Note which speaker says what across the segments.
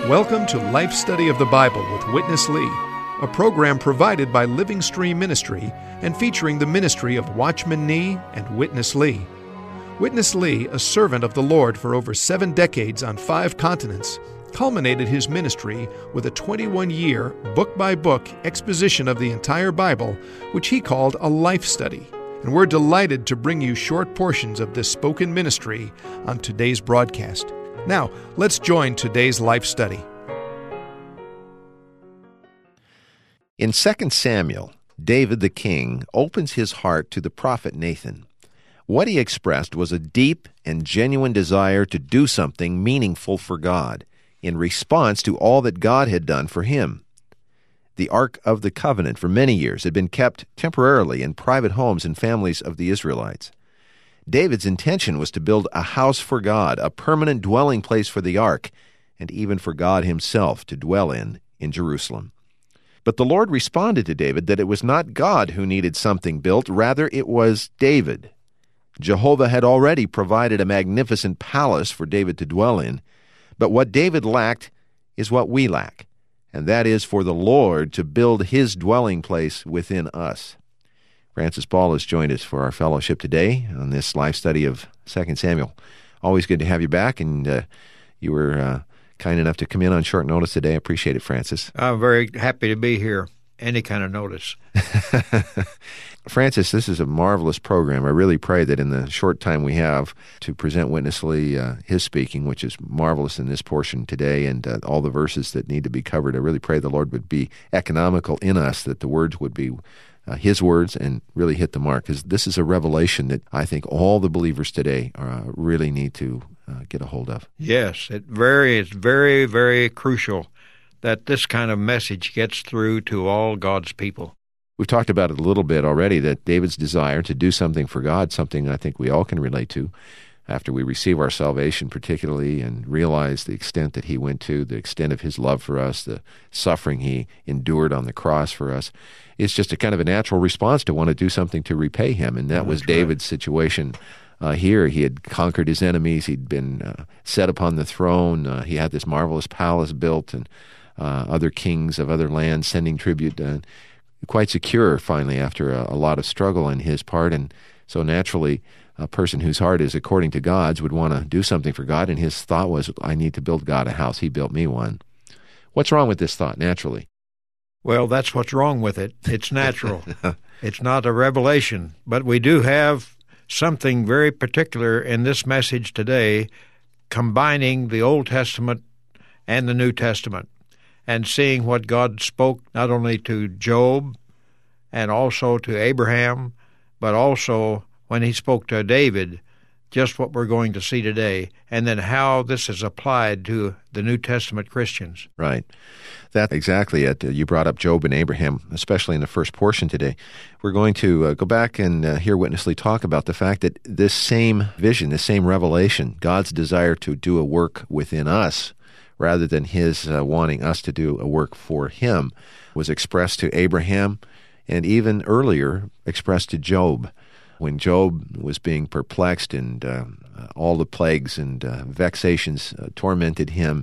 Speaker 1: Welcome to Life Study of the Bible with Witness Lee, a program provided by Living Stream Ministry and featuring the ministry of Watchman Nee and Witness Lee. Witness Lee, a servant of the Lord for over 7 decades on 5 continents, culminated his ministry with a 21-year, book-by-book exposition of the entire Bible, which he called a life study. And we're delighted to bring you short portions of this spoken ministry on today's broadcast. Now, let's join today's life study.
Speaker 2: In 2 Samuel, David the king opens his heart to the prophet Nathan. What he expressed was a deep and genuine desire to do something meaningful for God in response to all that God had done for him. The Ark of the Covenant for many years had been kept temporarily in private homes and families of the Israelites. David's intention was to build a house for God, a permanent dwelling place for the Ark, and even for God himself to dwell in Jerusalem. But the Lord responded to David that it was not God who needed something built, rather it was David. Jehovah had already provided a magnificent palace for David to dwell in, but what David lacked is what we lack, and that is for the Lord to build his dwelling place within us. Francis Ball has joined us for our fellowship today on this life study of 2 Samuel. Always good to have you back, and you were kind enough to come in on short notice today. I appreciate it, Francis.
Speaker 3: I'm very happy to be here. Any kind of notice.
Speaker 2: Francis, this is a marvelous program. I really pray that in the short time we have to present Witness Lee his speaking, which is marvelous in this portion today, and all the verses that need to be covered, I really pray the Lord would be economical in us, that the words would be his words and really hit the mark, because this is a revelation that I think all the believers today really need to get a hold of.
Speaker 3: Yes, it's very, very crucial that this kind of message gets through to all God's people.
Speaker 2: We've talked about it a little bit already, that David's desire to do something for God, something I think we all can relate to after we receive our salvation particularly and realize the extent that he went to, the extent of his love for us, the suffering he endured on the cross for us. It's just a kind of a natural response to want to do something to repay him, and that was David's situation here. He had conquered his enemies. He'd been set upon the throne. He had this marvelous palace built, and other kings of other lands sending tribute, quite secure finally after a lot of struggle on his part. And so naturally, a person whose heart is according to God's would want to do something for God, and his thought was, I need to build God a house. He built me one. What's wrong with this thought, naturally?
Speaker 3: Well, that's what's wrong with it. It's natural. It's not a revelation. But we do have something very particular in this message today, combining the Old Testament and the New Testament, and seeing what God spoke not only to Job and also to Abraham, but also when he spoke to David, just what we're going to see today, and then how this is applied to the New Testament Christians.
Speaker 2: Right. That's exactly it. You brought up Job and Abraham, especially in the first portion today. We're going to go back and hear Witness Lee talk about the fact that this same vision, this same revelation, God's desire to do a work within us, rather than his wanting us to do a work for him, was expressed to Abraham and even earlier expressed to Job. When Job was being perplexed and all the plagues and vexations tormented him,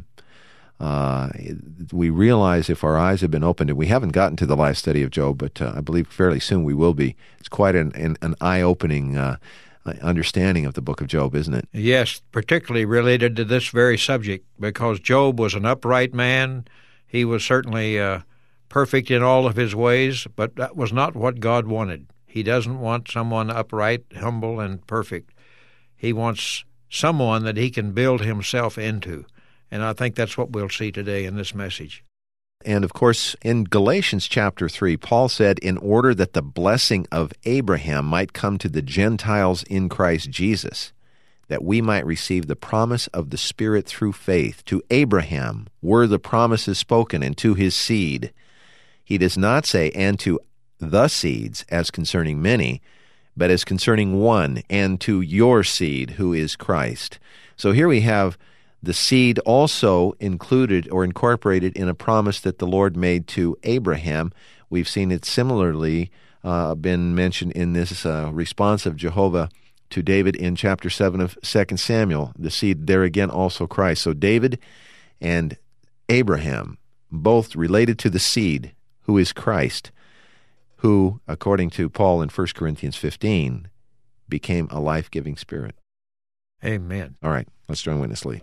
Speaker 2: we realize if our eyes have been opened, and we haven't gotten to the life study of Job, but I believe fairly soon we will be. It's quite an eye-opening understanding of the book of Job, isn't it?
Speaker 3: Yes, particularly related to this very subject, because Job was an upright man. He was certainly perfect in all of his ways, but that was not what God wanted. He doesn't want someone upright, humble, and perfect. He wants someone that he can build himself into. And I think that's what we'll see today in this message.
Speaker 2: And of course, in Galatians chapter 3, Paul said, in order that the blessing of Abraham might come to the Gentiles in Christ Jesus, that we might receive the promise of the Spirit through faith. To Abraham were the promises spoken, and to his seed. He does not say, and to the seeds, as concerning many, but as concerning one, and to your seed, who is Christ. So here we have the seed also included or incorporated in a promise that the Lord made to Abraham. We've seen it similarly been mentioned in this response of Jehovah to David in chapter 7 of 2 Samuel. The seed there again also Christ. So David and Abraham, both related to the seed, who is Christ, who, according to Paul in 1 Corinthians 15, became a life-giving spirit.
Speaker 3: Amen.
Speaker 2: All right, let's join Witness Lee.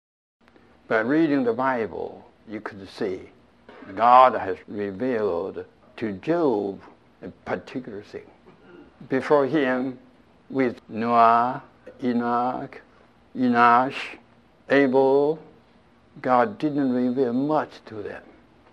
Speaker 4: By reading the Bible, you could see God has revealed to Job a particular thing. Before him, with Noah, Enoch, Enosh, Abel, God didn't reveal much to them.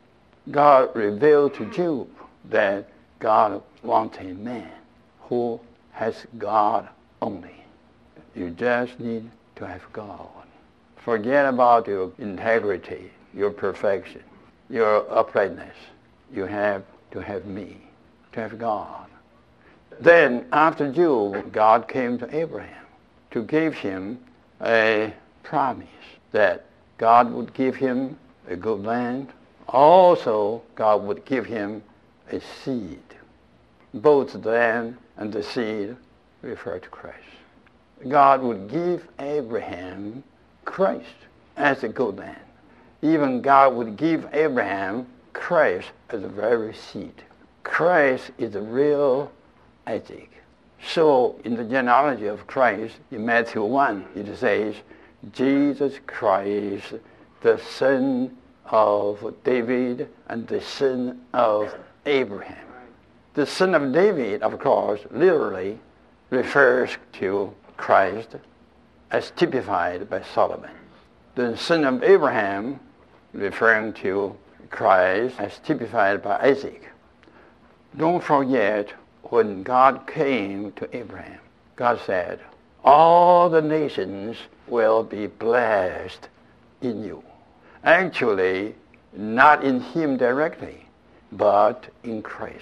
Speaker 4: God revealed to Job that God wants a man who has God only. You just need to have God. Forget about your integrity, your perfection, your uprightness. You have to have me, to have God. Then, after Job, God came to Abraham to give him a promise that God would give him a good land. Also, God would give him a seed. Both the land and the seed refer to Christ. God would give Abraham Christ as a good land. Even God would give Abraham Christ as the very seed. Christ is the real Isaac. So in the genealogy of Christ, in Matthew 1, it says, Jesus Christ, the son of David and the son of Abraham. The son of David, of course, literally refers to Christ as typified by Solomon. The son of Abraham, referring to Christ as typified by Isaac. Don't forget, when God came to Abraham, God said, all the nations will be blessed in you. Actually, not in him directly, but in Christ.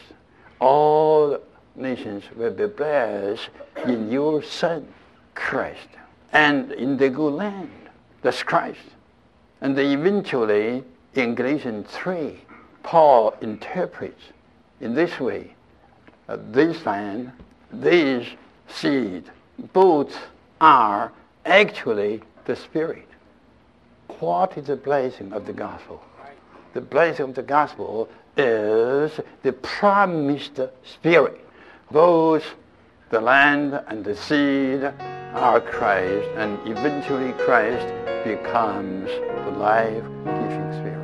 Speaker 4: All nations will be blessed in your son, Christ, and in the good land. That's Christ. And eventually, in Galatians 3, Paul interprets in this way, this land, this seed, both are actually the Spirit. What is the blessing of the gospel? The blessing of the gospel is the promised Spirit. Both the land and the seed are Christ, and eventually Christ becomes the life-giving Spirit.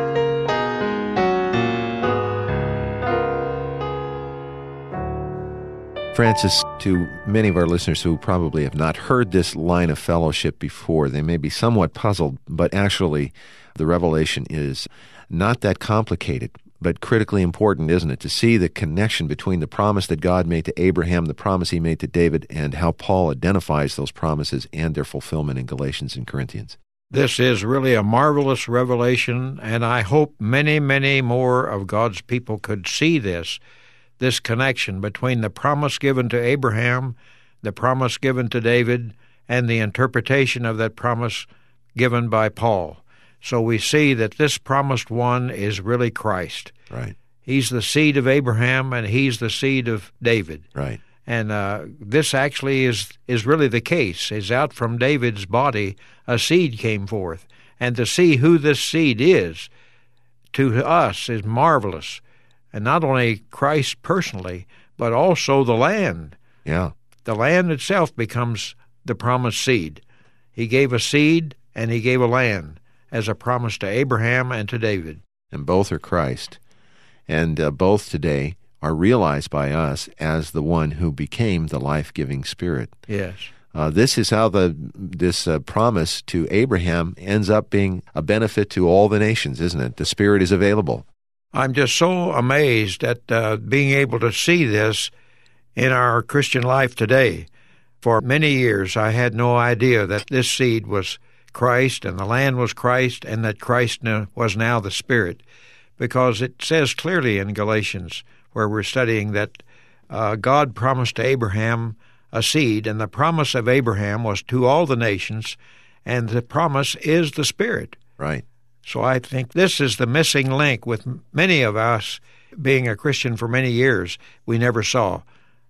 Speaker 2: Francis, to many of our listeners who probably have not heard this line of fellowship before, they may be somewhat puzzled, but actually the revelation is not that complicated, but critically important, isn't it? To see the connection between the promise that God made to Abraham, the promise he made to David, and how Paul identifies those promises and their fulfillment in Galatians and Corinthians.
Speaker 3: This is really a marvelous revelation, and I hope many, many more of God's people could see this connection between the promise given to Abraham, the promise given to David, and the interpretation of that promise given by Paul. So we see that this promised one is really Christ.
Speaker 2: Right.
Speaker 3: He's the seed of Abraham, and he's the seed of David.
Speaker 2: Right.
Speaker 3: And this actually is really the case. Is out from David's body a seed came forth. And to see who this seed is, to us, is marvelous. And not only Christ personally, but also the land.
Speaker 2: Yeah.
Speaker 3: The land itself becomes the promised seed. He gave a seed and he gave a land as a promise to Abraham and to David.
Speaker 2: And both are Christ. And both today are realized by us as the one who became the life-giving Spirit.
Speaker 3: Yes.
Speaker 2: This is how this promise to Abraham ends up being a benefit to all the nations, isn't it? The Spirit is available.
Speaker 3: I'm just so amazed at being able to see this in our Christian life today. For many years, I had no idea that this seed was Christ and the land was Christ and that Christ was now the Spirit, because it says clearly in Galatians, where we're studying, that God promised to Abraham a seed, and the promise of Abraham was to all the nations, and the promise is the Spirit.
Speaker 2: Right.
Speaker 3: So I think this is the missing link with many of us being a Christian for many years. We never saw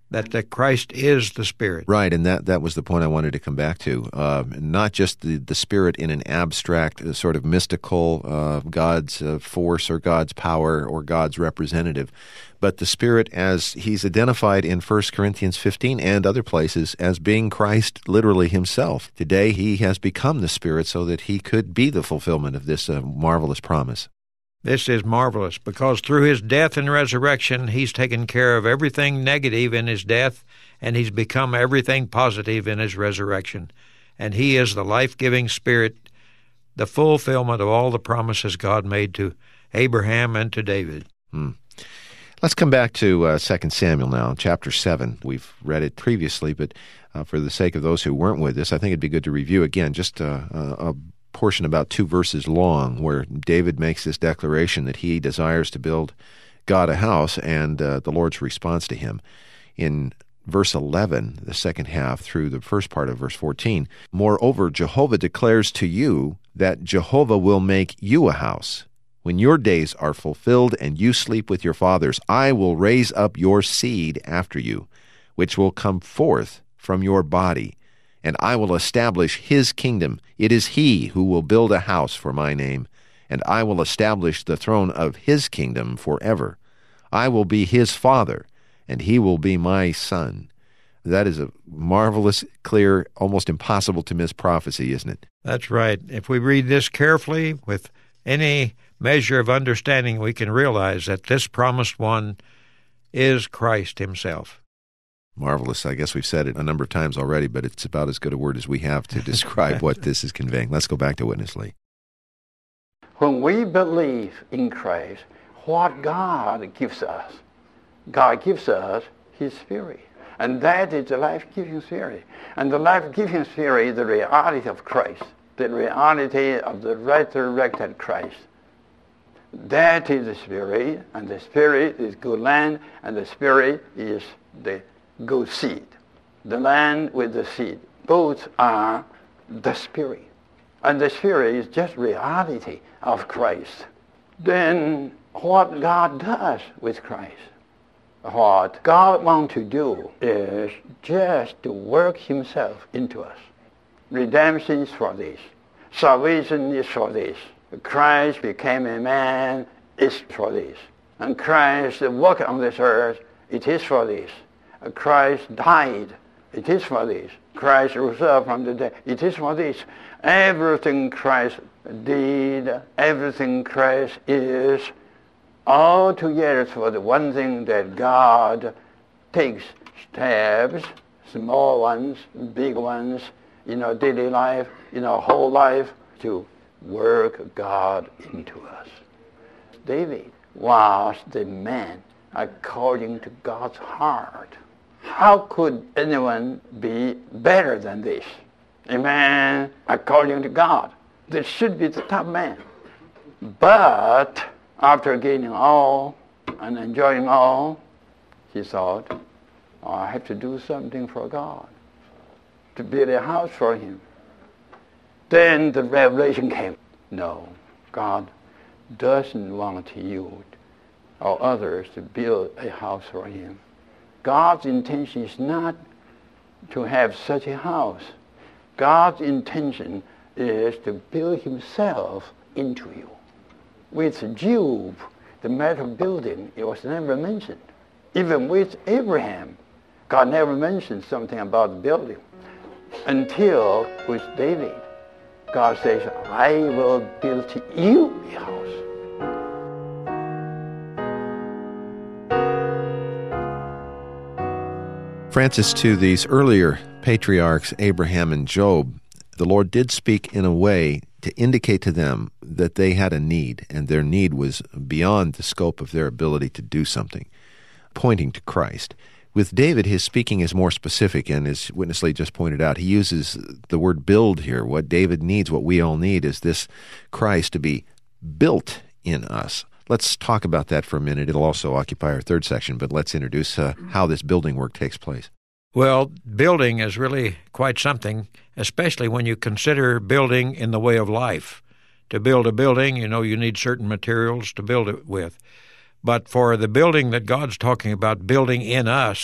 Speaker 3: that Christ is the Spirit.
Speaker 2: Right, and that was the point I wanted to come back to. Not just the Spirit in an abstract, sort of mystical, God's force or God's power or God's representative, but the Spirit as He's identified in 1 Corinthians 15 and other places as being Christ literally Himself. Today He has become the Spirit so that He could be the fulfillment of this marvelous promise.
Speaker 3: This is marvelous because through His death and resurrection, He's taken care of everything negative in His death, and He's become everything positive in His resurrection. And He is the life-giving Spirit, the fulfillment of all the promises God made to Abraham and to David.
Speaker 2: Let's come back to 2 Samuel now, chapter 7. We've read it previously, but for the sake of those who weren't with us, I think it'd be good to review again just a portion about 2 verses long where David makes this declaration that he desires to build God a house, and the Lord's response to him. In verse 11, the second half, through the first part of verse 14, "Moreover, Jehovah declares to you that Jehovah will make you a house. When your days are fulfilled and you sleep with your fathers, I will raise up your seed after you, which will come forth from your body, and I will establish his kingdom. It is he who will build a house for my name, and I will establish the throne of his kingdom forever. I will be his father, and he will be my son." That is a marvelous, clear, almost impossible to miss prophecy, isn't it?
Speaker 3: That's right. If we read this carefully with any measure of understanding, we can realize that this promised one is Christ Himself.
Speaker 2: Marvelous. I guess we've said it a number of times already, but it's about as good a word as we have to describe what this is conveying. Let's go back to Witness Lee.
Speaker 4: When we believe in Christ, what God gives us His Spirit. And that is the life-giving Spirit. And the life-giving Spirit is the reality of Christ, the reality of the resurrected Christ. That is the Spirit, and the Spirit is good land, and the Spirit is the good seed. The land with the seed. Both are the Spirit. And the Spirit is just reality of Christ. Then what God does with Christ, what God wants to do is just to work Himself into us. Redemption is for this. Salvation is for this. Christ became a man is for this. And Christ walked on this earth, it is for this. Christ died, it is for this. Christ rose up from the dead, it is for this. Everything Christ did, everything Christ is, all together for the one thing that God takes steps, small ones, big ones, in our daily life, in our whole life, to work God into us. David was the man according to God's heart. How could anyone be better than this? A man according to God. This should be the top man. But after gaining all and enjoying all, he thought, I have to do something for God, to build a house for Him. Then the revelation came. No, God doesn't want you or others to build a house for Him. God's intention is not to have such a house. God's intention is to build Himself into you. With Job, the matter of building, it was never mentioned. Even with Abraham, God never mentioned something about building. Until with David, God says, I will build you a house.
Speaker 2: Francis, to these earlier patriarchs, Abraham and Job, the Lord did speak in a way to indicate to them that they had a need, and their need was beyond the scope of their ability to do something, pointing to Christ. With David, his speaking is more specific, and as Witness Lee just pointed out, he uses the word build here. What David needs, what we all need, is this Christ to be built in us. Let's talk about that for a minute. It'll also occupy our third section, but let's introduce how this building work takes place.
Speaker 3: Well, building is really quite something, especially when you consider building in the way of life. To build a building, you need certain materials to build it with. But for the building that God's talking about, building in us,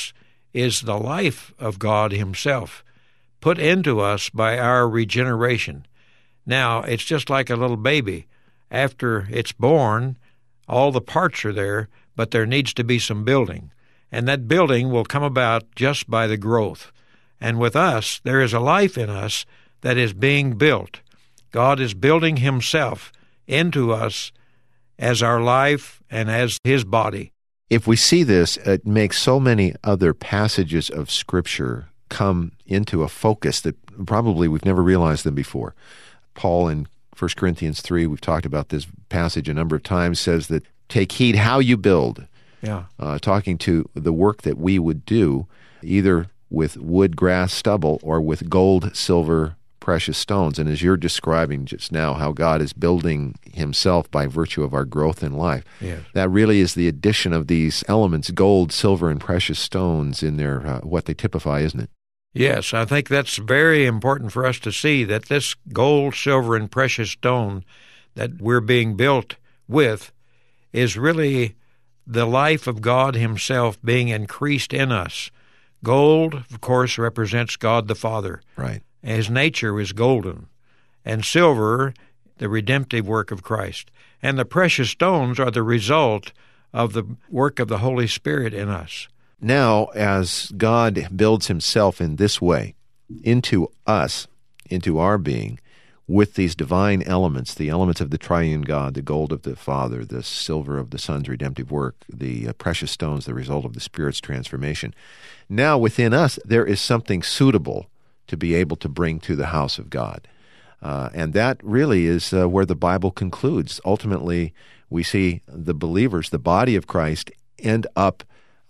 Speaker 3: is the life of God himself put into us by our regeneration. Now, it's just like a little baby. After it's born, all the parts are there, but there needs to be some building. And that building will come about just by the growth. And with us, there is a life in us that is being built. God is building himself into us as our life and as his body.
Speaker 2: If we see this, it makes so many other passages of Scripture come into a focus that probably we've never realized them before. Paul in 1 Corinthians 3, we've talked about this passage a number of times, says that take heed how you build.
Speaker 3: Yeah.
Speaker 2: Talking to the work that we would do, either with wood, grass, stubble, or with gold, silver, precious stones. And as you're describing just now how God is building himself by virtue of our growth in life,
Speaker 3: Yes.
Speaker 2: that really is the addition of these elements, gold, silver, and precious stones in their what they typify, isn't it?
Speaker 3: Yes, I think that's very important for us to see, that this gold, silver, and precious stone that we're being built with is really the life of God himself being increased in us. Gold, of course, represents God the Father.
Speaker 2: Right.
Speaker 3: His nature is golden. And silver, the redemptive work of Christ. And the precious stones are the result of the work of the Holy Spirit in us.
Speaker 2: Now, as God builds himself in this way into us, into our being, with these divine elements, the elements of the triune God, the gold of the Father, the silver of the Son's redemptive work, the precious stones, the result of the Spirit's transformation, now within us there is something suitable to be able to bring to the house of God. And that really is where the Bible concludes. Ultimately, we see the believers, the body of Christ, end up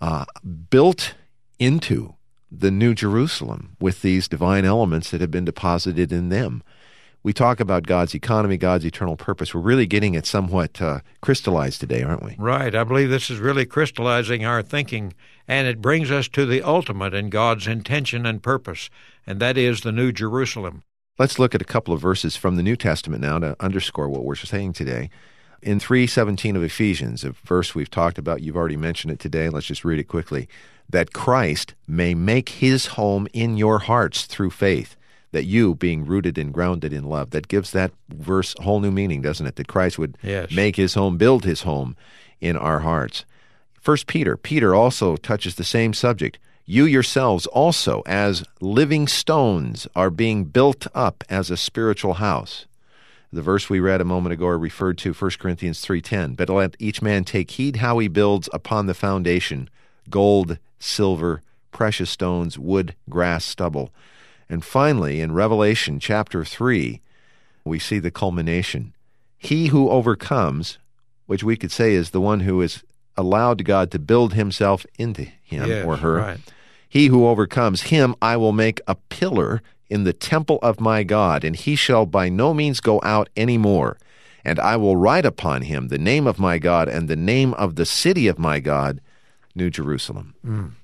Speaker 2: built into the New Jerusalem with these divine elements that have been deposited in them. We talk about God's economy, God's eternal purpose. We're really getting it somewhat crystallized today, aren't we?
Speaker 3: Right. I believe this is really crystallizing our thinking, and it brings us to the ultimate in God's intention and purpose, and that is the New Jerusalem.
Speaker 2: Let's look at a couple of verses from the New Testament now to underscore what we're saying today. In 3:17 of Ephesians, a verse we've talked about, you've already mentioned it today, let's just read it quickly. That Christ may make his home in your hearts through faith, that you, being rooted and grounded in love. That gives that verse a whole new meaning, doesn't it? That Christ would make his home, build his home in our hearts. 1 Peter also touches the same subject. You yourselves also, as living stones, are being built up as a spiritual house. The verse we read a moment ago referred to 1 Corinthians 3:10. But let each man take heed how he builds upon the foundation, gold, silver, precious stones, wood, grass, stubble. And finally, in Revelation chapter 3, we see the culmination. He who overcomes, which we could say is the one who has allowed God to build himself into him or her.
Speaker 3: Right.
Speaker 2: He who overcomes, him I will make a pillar in the temple of my God, and he shall by no means go out any more. And I will write upon him the name of my God and the name of the city of my God, New Jerusalem.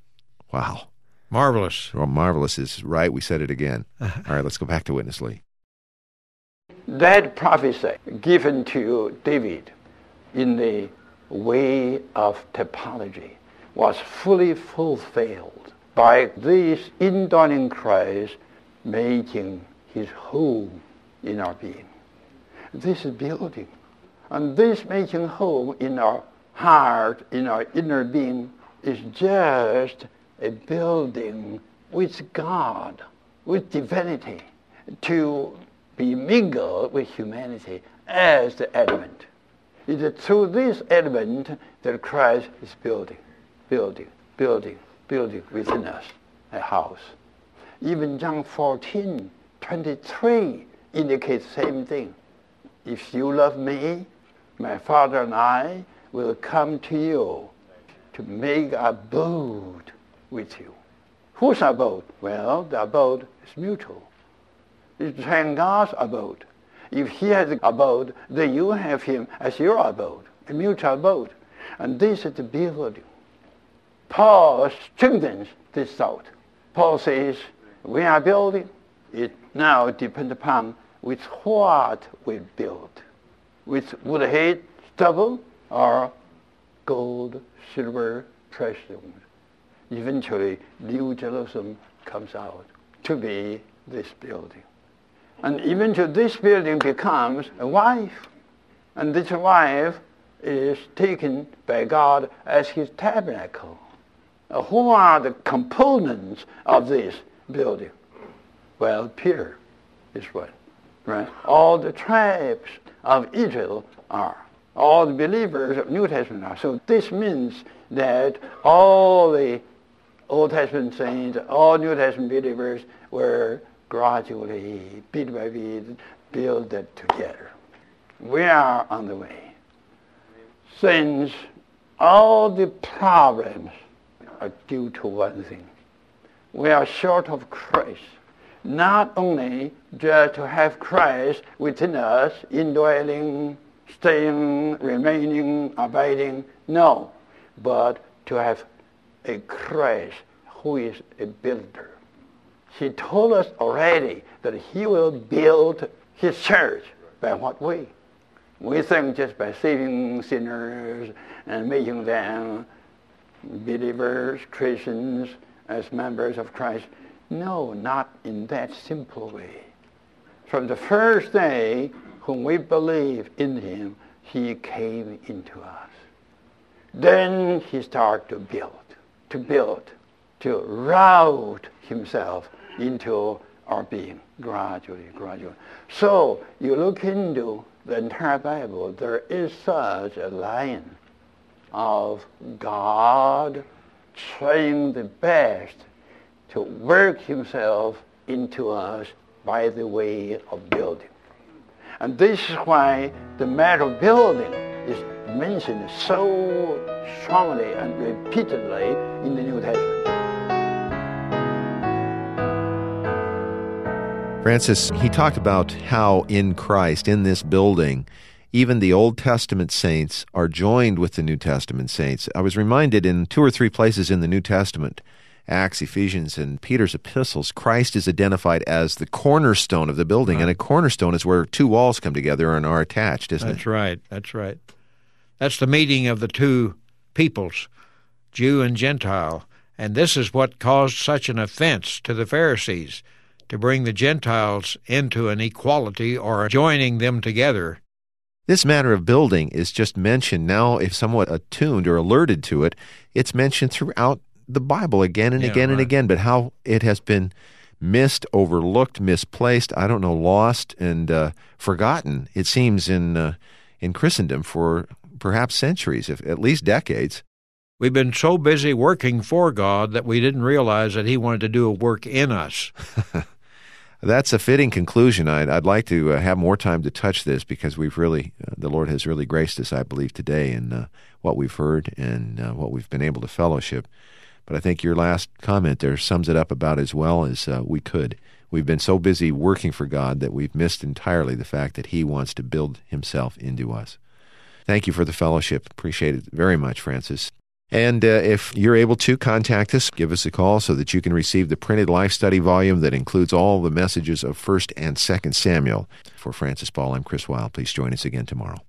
Speaker 2: Wow.
Speaker 3: Marvelous.
Speaker 2: Well, marvelous is right. We said it again. All right, let's go back to Witness Lee.
Speaker 4: That prophecy given to David in the way of typology was fully fulfilled by this indwelling Christ making his home in our being. This is building. And this making home in our heart, in our inner being, is just a building with God, with divinity, to be mingled with humanity as the element. It is through this element that Christ is building within us a house. Even John 14:23 indicates the same thing. If you love me, my Father and I will come to you to make abode with you. Whose abode? Well, the abode is mutual. It's God's abode. If he has an abode, then you have him as your abode, a mutual abode. And this is the building. Paul strengthens this thought. Paul says, we are building. It now depends upon with what we build. With wood, hay, stubble, or gold, silver, precious stones. eventually New Jerusalem comes out to be this building. And eventually this building becomes a wife. And this wife is taken by God as his tabernacle. Who are the components of this building? Well, Peter is one, right? All the tribes of Israel are. All the believers of New Testament are. So this means that all the Old Testament saints, all New Testament believers were gradually, bit by bit, built together. We are on the way. Since all the problems are due to one thing. We are short of Christ. Not only just to have Christ within us, indwelling, staying, remaining, abiding, no, but to have a Christ who is a builder. He told us already that he will build his church. By what way? We think just by saving sinners and making them believers, Christians, as members of Christ. No, not in that simple way. From the first day when we believed in him, he came into us. Then he started to build, to route himself into our being, gradually. So you look into the entire Bible, there is such a line of God trying the best to work himself into us by the way of building. And this is why the matter of building is mentioned so strongly and repeatedly in the New Testament.
Speaker 2: Francis, he talked about how in Christ, in this building, even the Old Testament saints are joined with the New Testament saints. I was reminded in 2 or 3 places in the New Testament, Acts, Ephesians, and Peter's epistles, Christ is identified as the cornerstone of the building, and a cornerstone is where 2 walls come together and are attached, isn't it?
Speaker 3: That's right. That's the meeting of the 2 peoples, Jew and Gentile, and this is what caused such an offense to the Pharisees, to bring the Gentiles into an equality or joining them together.
Speaker 2: This matter of building is just mentioned now, if somewhat attuned or alerted to it, it's mentioned throughout the Bible again and again and again, but how it has been missed, overlooked, misplaced, lost and forgotten, it seems, in Christendom for perhaps centuries, if at least decades.
Speaker 3: We've been so busy working for God that we didn't realize that he wanted to do a work in us.
Speaker 2: That's a fitting conclusion. I'd like to have more time to touch this because we've really, the Lord has really graced us, I believe, today in what we've heard and what we've been able to fellowship. But I think your last comment there sums it up about as well as we could. We've been so busy working for God that we've missed entirely the fact that he wants to build himself into us. Thank you for the fellowship. Appreciate it very much, Francis. And if you're able to, contact us, give us a call so that you can receive the printed Life Study volume that includes all the messages of 1 and 2 Samuel. For Francis Ball, I'm Chris Wilde. Please join us again tomorrow.